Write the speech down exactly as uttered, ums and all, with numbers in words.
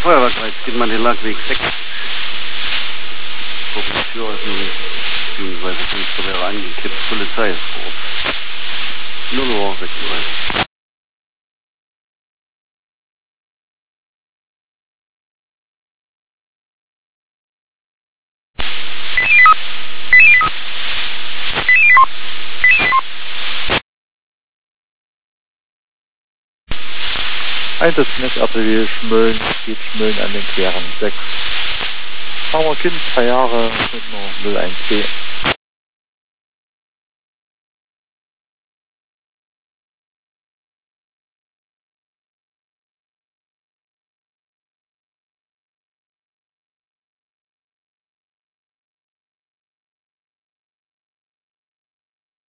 Feuerwehrkreis geht man den Landweg sechs. Tür öffnen, beziehungsweise Fenster wäre angekippt, Polizei ist vor Ort. null Uhr sechsunddreißig. Einsatzknecht A P W Schmölln, geht Schmölln an den Queren sechs. Hammer Kind, zwei Jahre, mit nur null eins B.